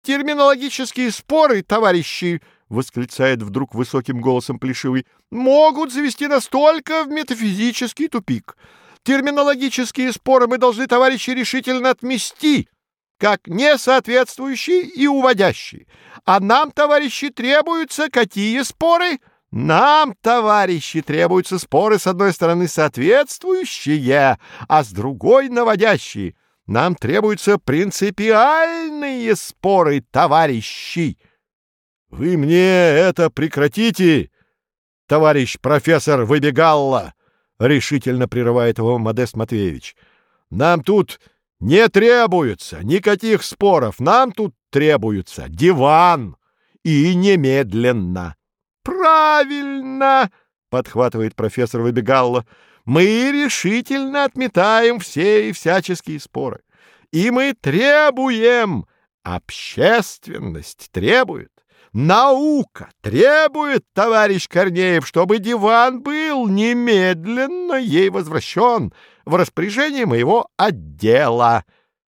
терминологические споры, товарищи, — восклицает вдруг высоким голосом Плешивый, — могут завести настолько в метафизический тупик. Терминологические споры мы должны, товарищи, решительно отмести, как несоответствующие и уводящие. А нам, товарищи, требуются какие споры? Нам, товарищи, требуются споры, с одной стороны, соответствующие, а с другой — наводящие. Нам требуются принципиальные споры, товарищи. — Вы мне это прекратите, товарищ профессор Выбегалла, — решительно прерывает его Модест Матвеевич. — Нам тут не требуется никаких споров, нам тут требуется диван, и немедленно. — Правильно, — подхватывает профессор Выбегалла, — мы решительно отметаем все и всяческие споры. И мы требуем, общественность требует, наука требует, товарищ Корнеев, чтобы диван был немедленно ей возвращен в распоряжение моего отдела.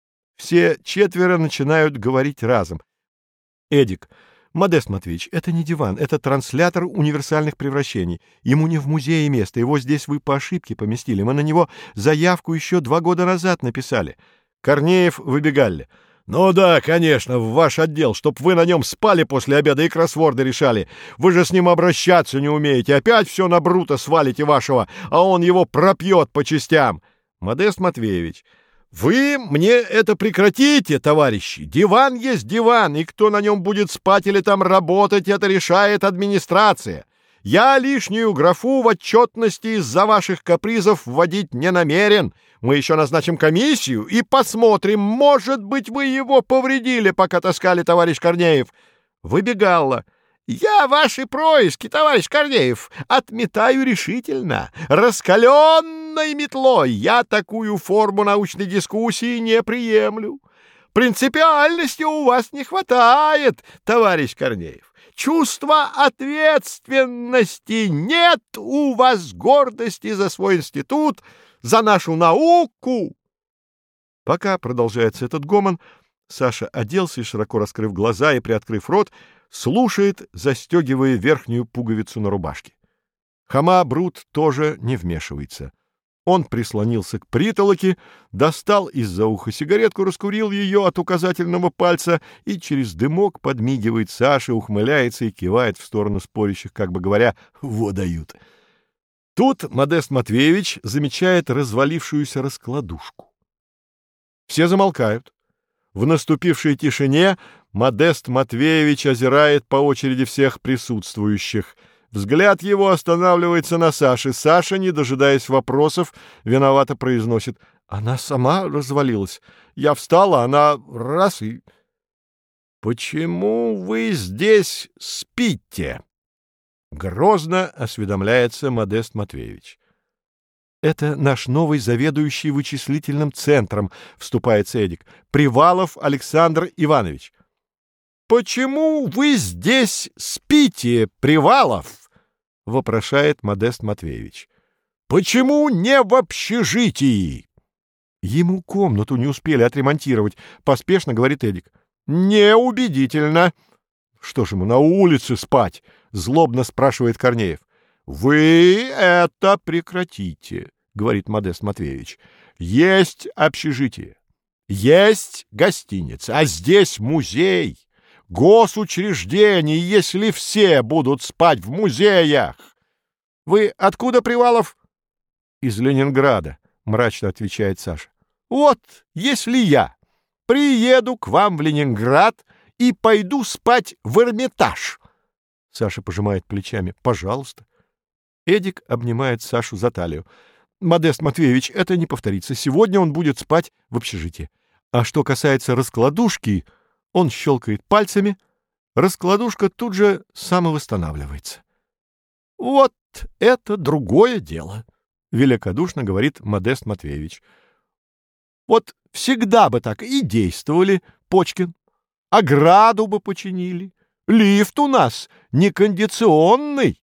Все четверо начинают говорить разом. Эдик: Модест Матвеевич, это не диван, это транслятор универсальных превращений. Ему не в музее место, его здесь вы по ошибке поместили. Мы на него заявку еще 2 года назад написали. Корнеев Выбегалли: ну да, конечно, в ваш отдел, чтоб вы на нем спали после обеда и кроссворды решали. Вы же с ним обращаться не умеете, опять все на Брута свалите вашего, а он его пропьет по частям. Модест Матвеевич: вы мне это прекратите, товарищи. Диван есть диван, и кто на нем будет спать или там работать, это решает администрация. Я лишнюю графу в отчетности из-за ваших капризов вводить не намерен. Мы еще назначим комиссию и посмотрим, может быть, вы его повредили, пока таскали, товарищ Корнеев. Выбегалла: я ваши происки, товарищ Корнеев, отметаю решительно, раскаленной метлой. Я такую форму научной дискуссии не приемлю. Принципиальности у вас не хватает, товарищ Корнеев. Чувства ответственности нет у вас, гордости за свой институт, за нашу науку. Пока продолжается этот гомон, Саша оделся и, широко раскрыв глаза и приоткрыв рот, слушает, застегивая верхнюю пуговицу на рубашке. Хома Брут тоже не вмешивается. Он прислонился к притолоке, достал из-за уха сигаретку, раскурил ее от указательного пальца и через дымок подмигивает Саше, ухмыляется и кивает в сторону спорящих, как бы говоря: «Во дают». Тут Модест Матвеевич замечает развалившуюся раскладушку. Все замолкают. В наступившей тишине Модест Матвеевич озирает по очереди всех присутствующих. Взгляд его останавливается на Саше. Саша, не дожидаясь вопросов, виновато произносит: она сама развалилась. Я встала, она раз и... «Почему вы здесь спите?» — грозно осведомляется Модест Матвеевич. «Это наш новый заведующий вычислительным центром», — вступает Эдик, — «Привалов Александр Иванович». «Почему вы здесь спите, Привалов?» — вопрошает Модест Матвеевич. «Почему не в общежитии?» «Ему комнату не успели отремонтировать», — поспешно говорит Эдик. «Неубедительно». «Что ж ему, на улице спать?» — злобно спрашивает Корнеев. «Вы это прекратите», — говорит Модест Матвеевич. «Есть общежитие, есть гостиница, а здесь музей, госучреждение, если все будут спать в музеях». «Вы откуда, Привалов?» «Из Ленинграда», — мрачно отвечает Саша. «Вот, если я приеду к вам в Ленинград и пойду спать в Эрмитаж». Саша пожимает плечами. «Пожалуйста». Эдик обнимает Сашу за талию. «Модест Матвеевич, это не повторится. Сегодня он будет спать в общежитии. А что касается раскладушки...» Он щелкает пальцами. Раскладушка тут же самовосстанавливается. «Вот это другое дело», — великодушно говорит Модест Матвеевич. «Вот всегда бы так и действовали, Почкин. Ограду бы починили. Лифт у нас некондиционный».